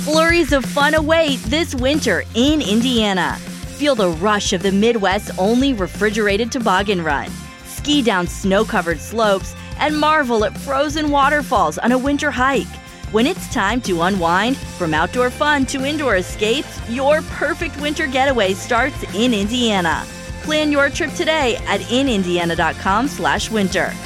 Flurries of fun await this winter in Indiana. Feel the rush of the Midwest's only refrigerated toboggan run. Ski down snow-covered slopes and marvel at frozen waterfalls on a winter hike. When it's time to unwind, from outdoor fun to indoor escapes, your perfect winter getaway starts in Indiana. Plan your trip today at inindiana.com/winter.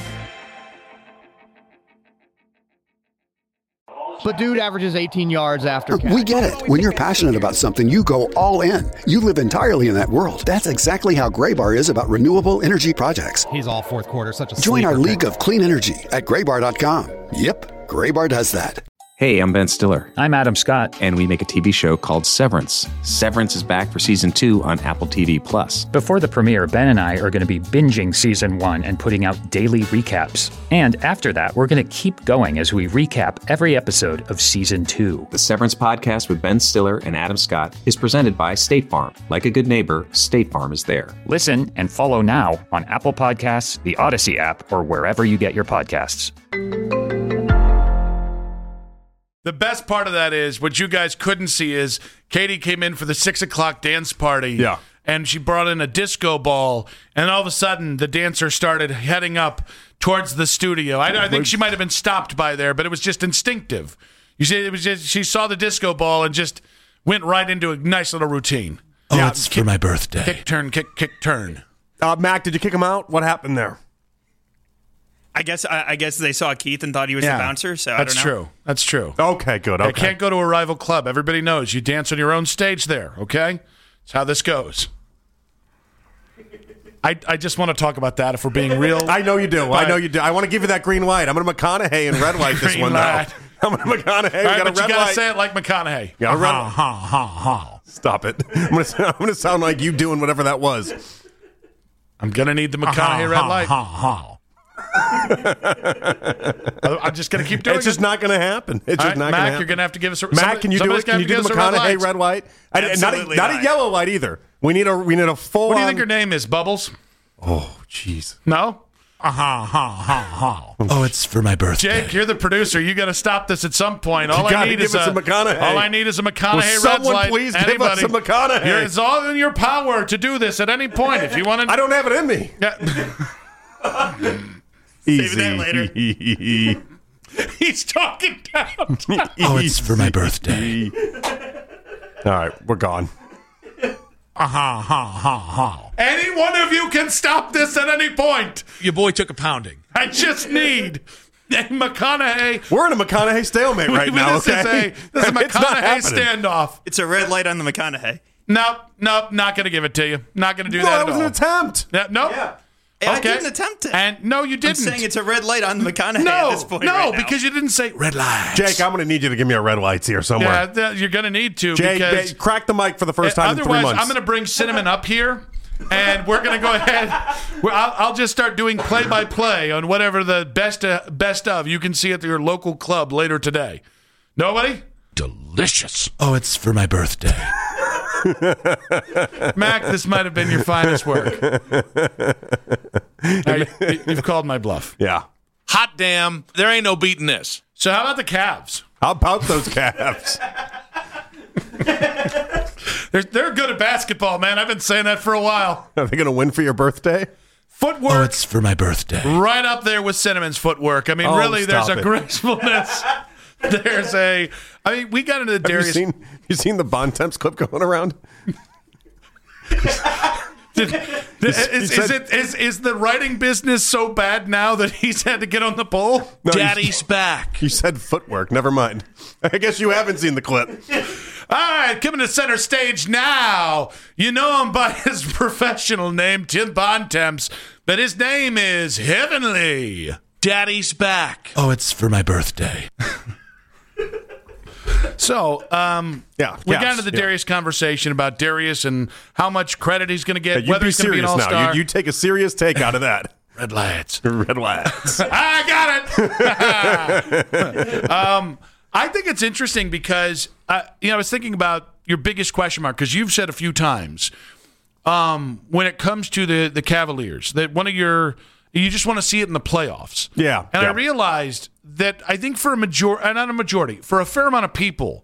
But dude averages 18 yards after catch. We get it. When you're passionate about something, you go all in. You live entirely in that world. That's exactly how Graybar is about renewable energy projects. He's all fourth quarter, such a Join our sleeper league pick. of clean energy at graybar.com. Yep, Graybar does that. Hey, I'm Ben Stiller. I'm Adam Scott. And we make a TV show called Severance. Severance is back for season 2 on Apple TV+. Before the premiere, Ben and I are going to be binging season 1 and putting out daily recaps. And after that, we're going to keep going as we recap every episode of season 2. The Severance podcast with Ben Stiller and Adam Scott is presented by State Farm. Like a good neighbor, State Farm is there. Listen and follow now on Apple Podcasts, the Odyssey app, or wherever you get your podcasts. The best part of that is, what you guys couldn't see is, Katie came in for the 6 o'clock dance party. Yeah. And she brought in a disco ball, and all of a sudden, the dancer started heading up towards the studio. I think she might have been stopped by there, but it was just instinctive. You see, it was just, she saw the disco ball and just went right into a nice little routine. Oh, it's for my birthday. Kick, turn, kick, turn. Mac, did you kick him out? What happened there? I guess they saw Keith and thought he was the bouncer, so I don't know. That's true. Okay, good. Okay. I can't go to a rival club. Everybody knows you dance on your own stage there, okay? That's how this goes. I just want to talk about that if we're being real. I know you do. I want to give you that green light. I'm going to McConaughey and red light this one, though. I'm going to McConaughey. All right, we got but a red you got light. to say it like McConaughey. Got a red Stop it. I'm going to sound like you doing whatever that was. I'm going to need the McConaughey red light. I'm just going to keep doing it. It's just not going to happen. It's just not going to happen. Mac, you're going to have to give us a Mac, can you do it? Can you do the McConaughey red light? Absolutely not a yellow light either. We need a full. What do you think her name is? Bubbles? Oh, jeez. No? Oh, it's for my birthday. Jake, you're the producer. You got to stop this at some point. All I need is a McConaughey. All I need is a McConaughey red someone light. please give us a McConaughey? It's all in your power to do this at any point. If you want to, I don't have it in me. Yeah. Save that later. He's talking down. Oh, it's for my birthday. All right, we're gone. Any one of you can stop this at any point. Your boy took a pounding. I just need a McConaughey. We're in a McConaughey stalemate right now, okay? This is a It's not McConaughey happening. standoff. It's a red light on the McConaughey. Nope, not going to give it to you. Not going to do No, that that at was all. an attempt. Nope. Yeah. Okay. I didn't attempt it. And no, you didn't. I'm saying it's a red light on the McConaughey at this point. No, right now. because you didn't say red lights. Jake, I'm going to need you to give me a red lights here somewhere. Yeah, you're going to need to. Jake, because crack the mic for the first time in 3 months. Otherwise, I'm going to bring Cinnamon up here, and we're going to go ahead. I'll just start doing play-by-play on whatever the best of you can see at your local club later today. Nobody? Delicious. Oh, it's for my birthday. Mac, this might have been your finest work. You've called my bluff. Yeah. Hot damn. There ain't no beating this. So how about the Cavs? How about those Cavs? They're good at basketball, man. I've been saying that for a while. Are they going to win for your birthday? Footwork. Oh, it's for my birthday. Right up there with Cinnamon's footwork. I mean, really, there's a gracefulness. We got into the Darius. You seen the Bontemps clip going around? Is the writing business so bad now that he's had to get on the pole? No, Daddy's back. You said footwork. Never mind. I guess you haven't seen the clip. All right, coming to center stage now. You know him by his professional name, Tim Bontemps, but his name is Heavenly. Daddy's back. Oh, it's for my birthday. So, we got into the yeah. Darius conversation about Darius and how much credit he's going to get, You whether be he's going to be an serious all-star. now. You take a serious take out of that. Red lights. Red lights. I got it. I think it's interesting because, I was thinking about your biggest question mark, because you've said a few times when it comes to the Cavaliers that you just want to see it in the playoffs. Yeah. And yeah. I realized that I think for for a fair amount of people,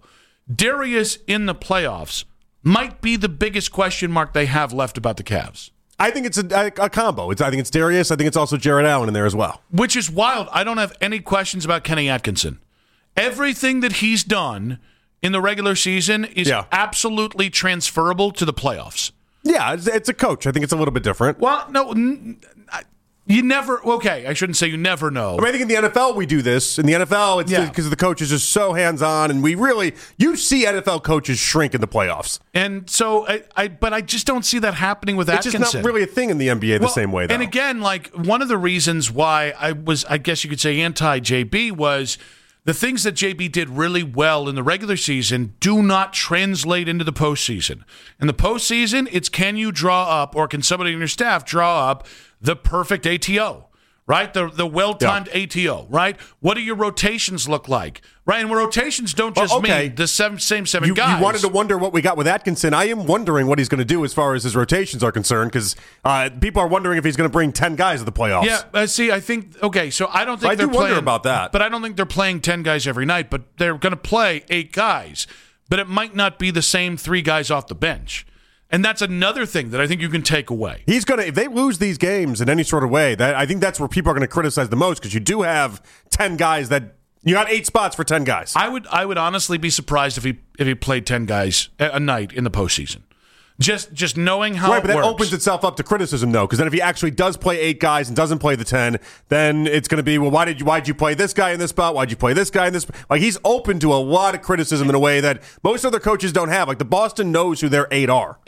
Darius in the playoffs might be the biggest question mark they have left about the Cavs. I think it's a combo. I think it's Darius. I think it's also Jared Allen in there as well. Which is wild. I don't have any questions about Kenny Atkinson. Everything that he's done in the regular season is absolutely transferable to the playoffs. Yeah, it's a coach. I think it's a little bit different. Well, no, you never. Okay, I shouldn't say you never know. I think in the NFL we do this. In the NFL, it's because the coach is just so hands-on, and you see NFL coaches shrink in the playoffs. And so, but I just don't see that happening with Atkinson. It's just not really a thing in the NBA the same way, though. And again, like one of the reasons why I guess you could say anti-JB was the things that JB did really well in the regular season do not translate into the postseason. In the postseason, it's can you draw up, or can somebody in your staff draw up the perfect ATO, right? The well-timed ATO, right? What do your rotations look like, right? And rotations don't just mean the same seven guys. You wanted to wonder what we got with Atkinson. I am wondering what he's going to do as far as his rotations are concerned, because people are wondering if he's going to bring 10 guys to the playoffs. Yeah, see, I think, so I don't think they're playing. I do wonder about that. But I don't think they're playing 10 guys every night, but they're going to play 8 guys. But it might not be the same 3 guys off the bench. And that's another thing that I think you can take away. He's going to, if they lose these games in any sort of way, I think that's where people are going to criticize the most, because you do have 10 guys that you got 8 spots for 10 guys. I would honestly be surprised if he played 10 guys a night in the postseason. Just knowing how it works. Right, but that opens itself up to criticism, though, because then if he actually does play 8 guys and doesn't play the 10, then it's going to be, well, why'd you play this guy in this spot? Why'd you play this guy in this spot? Like, he's open to a lot of criticism in a way that most other coaches don't have. Like, the Boston knows who their 8 are.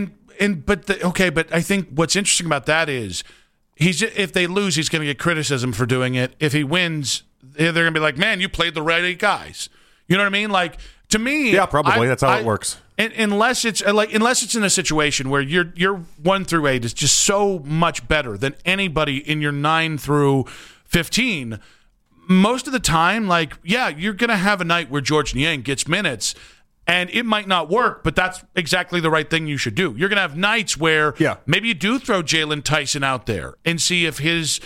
But I think what's interesting about that is if they lose, he's going to get criticism for doing it. If he wins, they're going to be like, man, you played the right 8 guys. You know what I mean? Like, to me, yeah, probably that's how it works. Unless it's in a situation where your 1 through 8 is just so much better than anybody in your 9 through 15, most of the time, you're gonna have a night where George Niang gets minutes, and it might not work, but that's exactly the right thing you should do. You're gonna have nights where maybe you do throw Jalen Tyson out there and see if his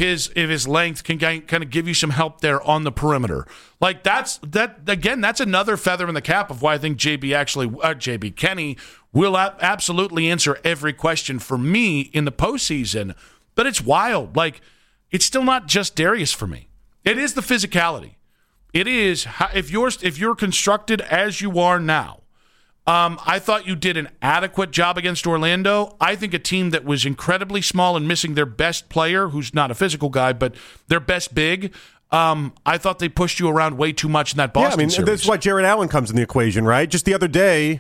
length can kind of give you some help there on the perimeter. Like that's another feather in the cap of why I think JB Kenny will absolutely answer every question for me in the postseason. But it's wild. Like, it's still not just Darius for me. It is the physicality. It is if you're constructed as you are now. I thought you did an adequate job against Orlando. I think a team that was incredibly small and missing their best player, who's not a physical guy, but their best big. I thought they pushed you around way too much in that Boston series. That's why Jared Allen comes in the equation, right? Just the other day,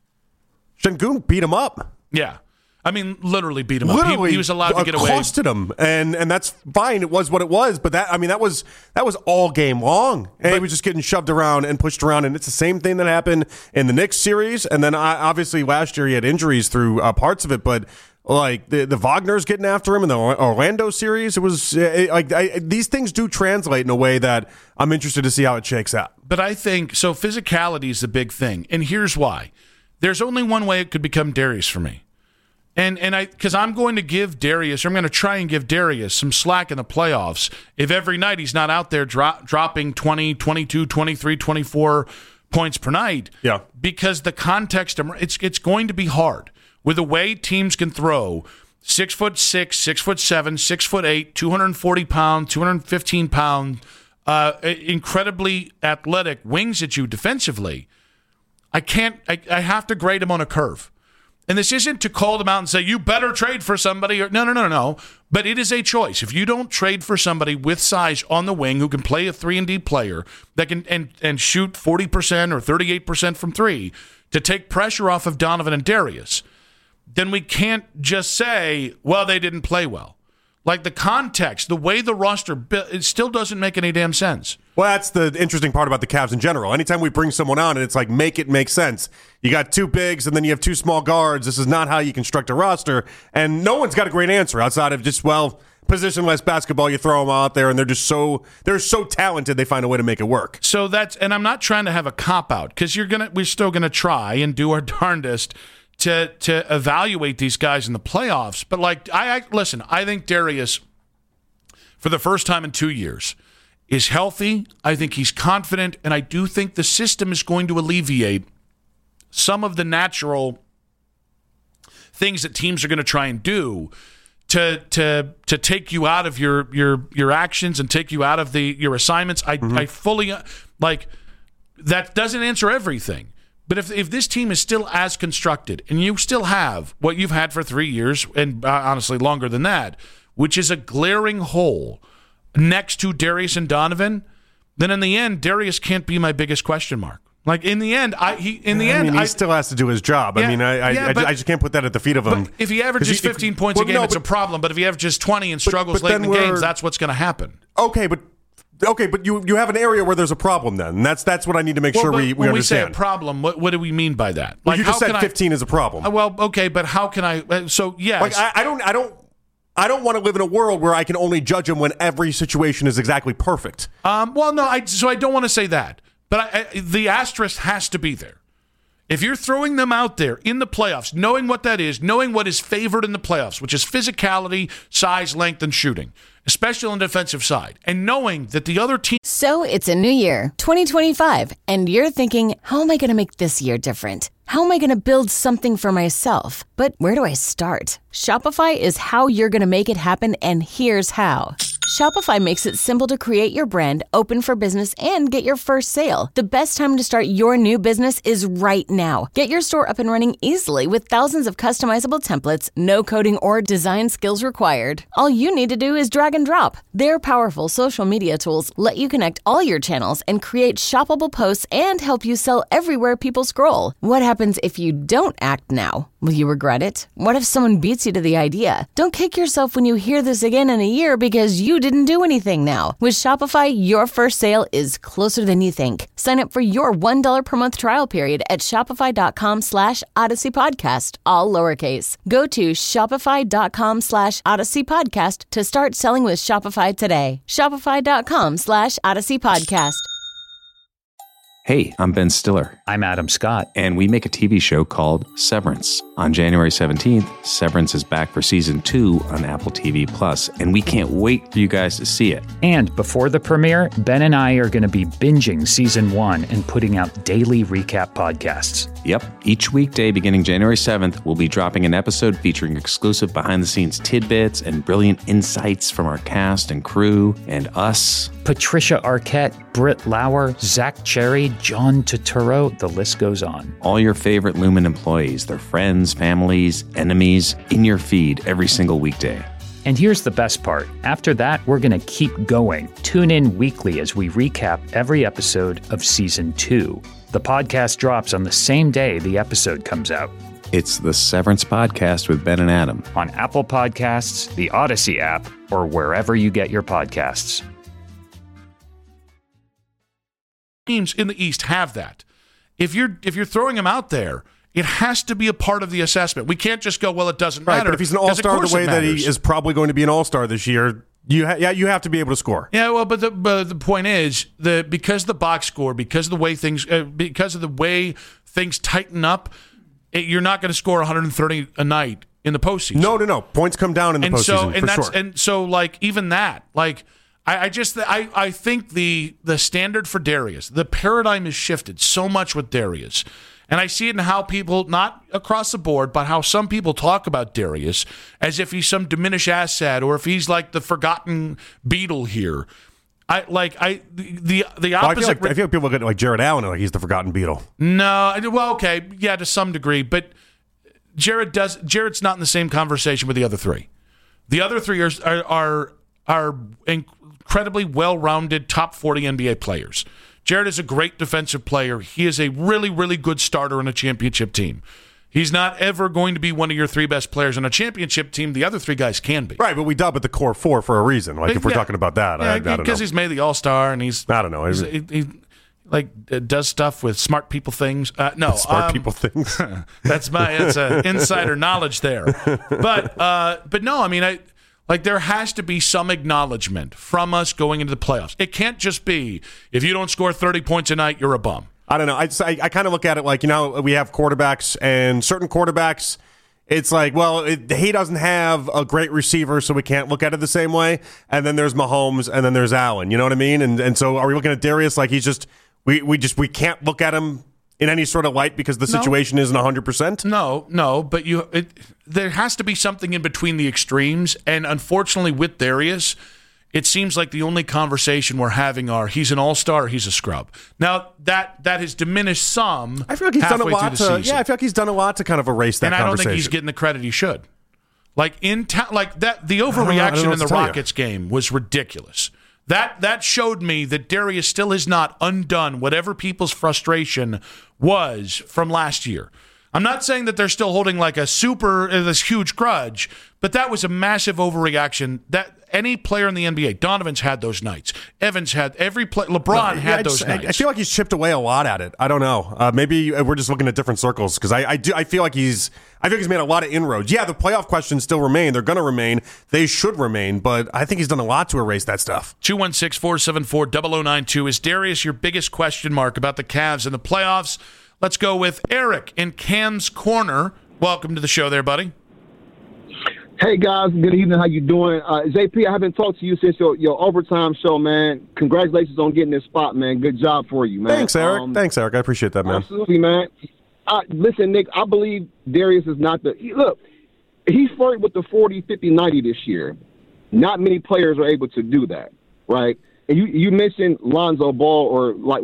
Şengün beat him up. Yeah. I mean, literally beat him up. He was allowed to get away. Accosted him, and that's fine. It was what it was. But that was all game long. And he was just getting shoved around and pushed around. And it's the same thing that happened in the Knicks series. And then obviously last year he had injuries through parts of it. But like the Wagner's getting after him in the Orlando series, it was these things do translate in a way that I'm interested to see how it shakes out. But I think so. Physicality is the big thing, and here's why. There's only one way it could become Darius for me. Because I'm going to give Darius, or I'm going to try and give Darius some slack in the playoffs if every night he's not out there dropping 20, 22, 23, 24 points per night. Yeah. Because the context, it's going to be hard with the way teams can throw 6'6", 6'7", 6'8", 240 pound, 215 pound, incredibly athletic wings at you defensively. I have to grade him on a curve. And this isn't to call them out and say, you better trade for somebody. No. But it is a choice. If you don't trade for somebody with size on the wing who can play a 3-and-D player that can and shoot 40% or 38% from 3 to take pressure off of Donovan and Darius, then we can't just say, well, they didn't play well. Like the context, the way the roster, it still doesn't make any damn sense. Well, that's the interesting part about the Cavs in general. Anytime we bring someone on and it's like, make it make sense. You got 2 bigs and then you have 2 small guards. This is not how you construct a roster. And no one's got a great answer outside of just, positionless basketball. You throw them out there and they're so talented they find a way to make it work. So and I'm not trying to have a cop-out because we're still going to try and do our darndest to evaluate these guys in the playoffs. But listen, I think Darius, for the first time in 2 years, is healthy. I think he's confident, and I do think the system is going to alleviate some of the natural things that teams are going to try and do to take you out of your actions and take you out of your assignments. I fully that doesn't answer everything. But if this team is still as constructed and you still have what you've had for 3 years and honestly longer than that, which is a glaring hole next to Darius and Donovan, then in the end, Darius can't be my biggest question mark. Like in the end, he still has to do his job. Yeah, I just can't put that at the feet of him. If he averages 15 points a game, it's a problem. But if he averages 20 and struggles late in the games, that's what's going to happen. Okay, but you have an area where there's a problem then. And that's what I need to make sure we understand. When we say a problem, what do we mean by that? Like, you just said 15 is a problem. Well, okay, but how can I? So yes, like I don't want to live in a world where I can only judge him when every situation is exactly perfect. Well, no, I don't want to say that. But the asterisk has to be there. If you're throwing them out there in the playoffs, knowing what that is, knowing what is favored in the playoffs, which is physicality, size, length, and shooting, especially on the defensive side, and knowing that the other team... So it's a new year, 2025, and you're thinking, how am I going to make this year different? How am I going to build something for myself? But where do I start? Shopify is how you're going to make it happen, and here's how. Shopify makes it simple to create your brand, open for business, and get your first sale. The best time to start your new business is right now. Get your store up and running easily with thousands of customizable templates, no coding or design skills required. All you need to do is drag and drop. Their powerful social media tools let you connect all your channels and create shoppable posts and help you sell everywhere people scroll. What happens if you don't act now? Will you regret it? What if someone beats you to the idea? Don't kick yourself when you hear this again in a year because you didn't do anything now. With Shopify, your first sale is closer than you think. Sign up for your $1 per month trial period at shopify.com/Odyssey Podcast, all lowercase. Go to shopify.com/Odyssey Podcast to start selling with Shopify today. Shopify.com/Odyssey Podcast. Hey, I'm Ben Stiller. I'm Adam Scott. And we make a TV show called Severance. On January 17th, Severance is back for season 2 on Apple TV+, and we can't wait for you guys to see it. And before the premiere, Ben and I are going to be binging season 1 and putting out daily recap podcasts. Yep. Each weekday beginning January 7th, we'll be dropping an episode featuring exclusive behind-the-scenes tidbits and brilliant insights from our cast and crew and us. Patricia Arquette, Britt Lauer, Zach Cherry, John Turturro, the list goes on. All your favorite Lumen employees, their friends, families, enemies, in your feed every single weekday. And here's the best part. After that, we're going to keep going. Tune in weekly as we recap every episode of Season 2. The podcast drops on the same day the episode comes out. It's the Severance Podcast with Ben and Adam. On Apple Podcasts, the Odyssey app, or wherever you get your podcasts. Teams in the East have that. If you're throwing him out there, it has to be a part of the assessment. We can't just go, well, it doesn't matter. But if he's an all-star the way that he is probably going to be an all-star this year, you have to be able to score. Yeah, well, but the point is because the box score, because of the way things tighten up, you're not going to score 130 a night in the postseason. No. Points come down in the postseason for sure. And so, like, even that, like, I think the standard for Darius, the paradigm has shifted so much with Darius. And I see it in how people, not across the board, but how some people talk about Darius as if he's some diminished asset or if he's like the forgotten Beatle here. The opposite. I feel like people get like Jared Allen, like he's the forgotten Beatle. No, well, okay, yeah, to some degree, but Jared's not in the same conversation with the other three. The other three are incredibly well-rounded top 40 NBA players. Jared is a great defensive player. He is a really, really good starter on a championship team. He's not ever going to be one of your 3 best players on a championship team. The other 3 guys can be. Right, but we dub it the core 4 for a reason. Like, if we're talking about that, I don't know. Because he's made the All-Star, and he's... I don't know. He does stuff with smart people things. No. Smart people things. That's insider knowledge there. But no, I mean, there has to be some acknowledgement from us going into the playoffs. It can't just be, if you don't score 30 points a night, you're a bum. I don't know. I kind of look at it like, we have quarterbacks, and certain quarterbacks, it's like, well, he doesn't have a great receiver, so we can't look at it the same way. And then there's Mahomes, and then there's Allen. You know what I mean? And so are we looking at Darius like he's just we can't look at him in any sort of light because the situation isn't 100%? No, but there has to be something in between the extremes, and unfortunately with Darius, it seems like the only conversation we're having are he's an all-star, he's a scrub. Now that has diminished some. I feel like he's done a lot to. Yeah, I feel like he's done a lot to kind of erase that. And I don't think he's getting the credit he should. Like that, the overreaction in the Rockets game was ridiculous. That showed me that Darius still has not undone whatever people's frustration was from last year. I'm not saying that they're still holding like this huge grudge, but that was a massive overreaction. That any player in the NBA, Donovan's had those nights. Evans had LeBron had those nights. I feel like he's chipped away a lot at it. I don't know. Maybe we're just looking at different circles because I feel like he's made a lot of inroads. Yeah, the playoff questions still remain. They're going to remain. They should remain. But I think he's done a lot to erase that stuff. 216-474-0092. Is Darius your biggest question mark about the Cavs in the playoffs? Let's go with Eric in Cam's Corner. Welcome to the show there, buddy. Hey, guys. Good evening. How you doing? JP, I haven't talked to you since your overtime show, man. Congratulations on getting this spot, man. Good job for you, man. Thanks, Eric. I appreciate that, man. Absolutely, man. Listen, Nick, I believe Darius is not look, he's flirted with the 40, 50, 90 this year. Not many players are able to do that, right? And you mentioned Lonzo Ball, but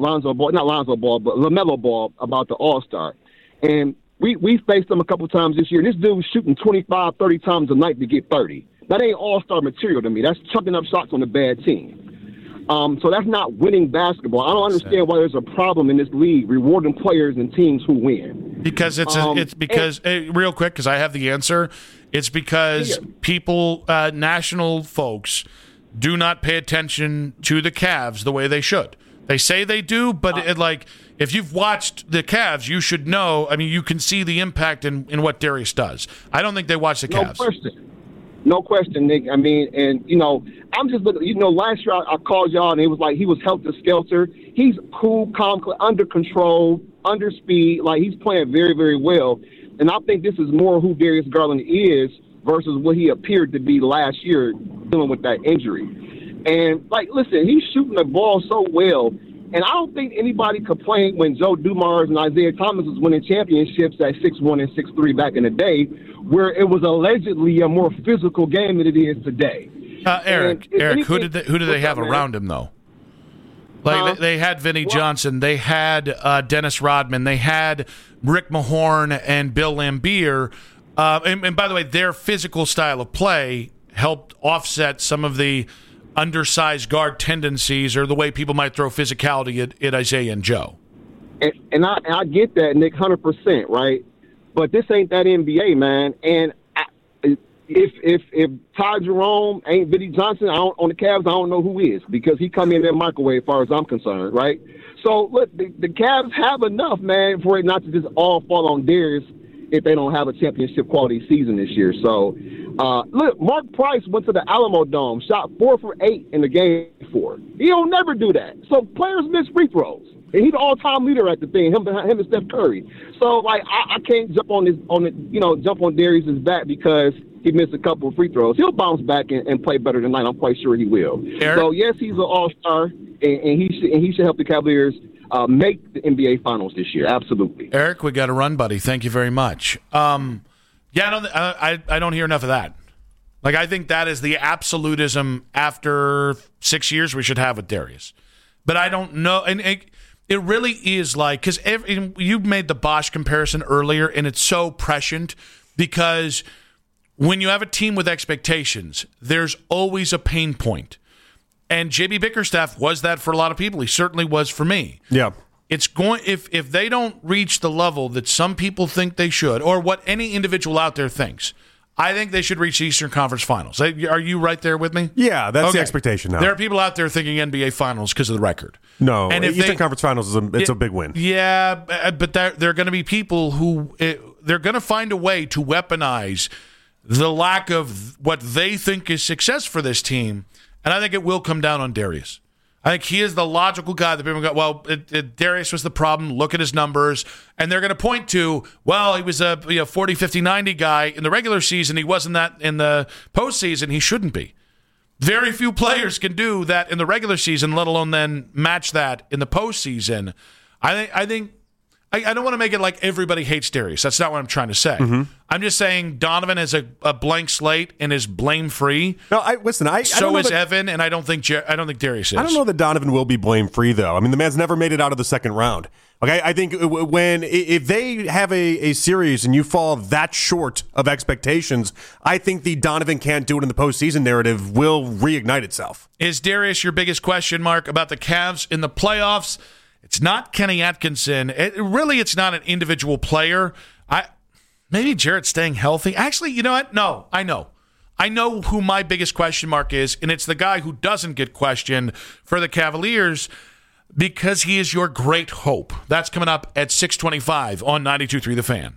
LaMelo Ball about the All-Star. And we faced him a couple times this year. This dude's shooting 25, 30 times a night to get 30. That ain't All-Star material to me. That's chucking up shots on a bad team. So that's not winning basketball. I don't understand why there's a problem in this league rewarding players and teams who win. Because real quick, because I have the answer. It's because people, national folks, do not pay attention to the Cavs the way they should. They say they do, but if you've watched the Cavs, you should know. I mean, you can see the impact in what Darius does. I don't think they watch the Cavs. No question, Nick. I mean, and, I'm just looking, last year I called y'all and it was like he was helter-skelter. He's cool, calm, under control, under speed. Like, he's playing very, very well. And I think this is more who Darius Garland is versus what he appeared to be last year dealing with that injury. And, listen, he's shooting the ball so well. And I don't think anybody complained when Joe Dumars and Isaiah Thomas was winning championships at 6'1" and 6'3" back in the day, where it was allegedly a more physical game than it is today. Eric, who did they have around him, though? They had Vinnie Johnson. They had Dennis Rodman. They had Rick Mahorn and Bill Laimbeer. And by the way, their physical style of play helped offset some of the undersized guard tendencies or the way people might throw physicality at Isaiah and Joe. And I get that, Nick, 100%, right? But this ain't that NBA, man. And if Ty Jerome ain't Vinnie Johnson on the Cavs, I don't know who is, because he come in that microwave as far as I'm concerned, right? So, look, the Cavs have enough, man, for it not to just all fall on Darius if they don't have a championship quality season this year. So, look, Mark Price went to the Alamo Dome, shot 4 for 8 in the game 4. He don't never do that. So players miss free throws. And he's the all-time leader at the thing, him and Steph Curry. So, I can't jump on Darius's back because he missed a couple of free throws. He'll bounce back and play better tonight. I'm quite sure he will. Eric? So, yes, he's an all-star, and he should help the Cavaliers make the NBA Finals this year. Absolutely. Eric, we got to run, buddy. Thank you very much. I don't hear enough of that. I think that is the absolutism after 6 years we should have with Darius. But I don't know. And it really is because you made the Bosch comparison earlier, and it's so prescient because when you have a team with expectations, there's always a pain point. And JB Bickerstaff was that for a lot of people. He certainly was for me. Yeah. It's going if they don't reach the level that some people think they should, or what any individual out there thinks, I think they should reach the Eastern Conference Finals. Are you right there with me? Yeah, that's the expectation now. There are people out there thinking NBA Finals because of the record. No, and Eastern Conference Finals is a big win. Yeah, but there are going to be people who they're going to find a way to weaponize the lack of what they think is success for this team, and I think it will come down on Darius. I think he is the logical guy that people go, well, Darius was the problem. Look at his numbers. And they're going to point to, well, he was a 40, 50, 90 guy in the regular season. He wasn't that in the postseason. He shouldn't be. Very few players can do that in the regular season, let alone then match that in the postseason. I don't want to make it like everybody hates Darius. That's not what I'm trying to say. Mm-hmm. I'm just saying Donovan is a blank slate and is blame free. No, so is Evan, and I don't think Darius is. I don't know that Donovan will be blame free though. I mean, the man's never made it out of the second round. Okay, I think if they have a series and you fall that short of expectations, I think the Donovan can't do it in the postseason narrative will reignite itself. Is Darius your biggest question mark about the Cavs in the playoffs? It's not Kenny Atkinson. It's not an individual player. Maybe Jarrett's staying healthy. Actually, you know what? No, I know. I know who my biggest question mark is, and it's the guy who doesn't get questioned for the Cavaliers because he is your great hope. That's coming up at 6:25 on 92.3 The Fan.